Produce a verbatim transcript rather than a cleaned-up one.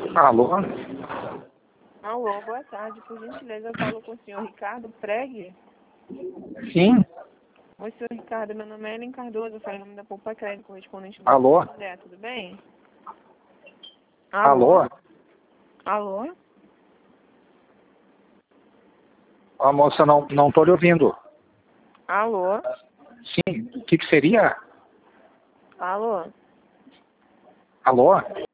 Alô? Alô, boa tarde. Por gentileza, eu falo com o senhor Ricardo Pregue. Sim? Oi, senhor Ricardo. Meu nome é Ellen Cardoso. Eu falo em nome da Poupa Crédito, correspondente do Alô? André. Tudo bem? Alô? Alô? A moça, não não estou lhe ouvindo. Alô? Sim, o que, que seria? Alô? Alô?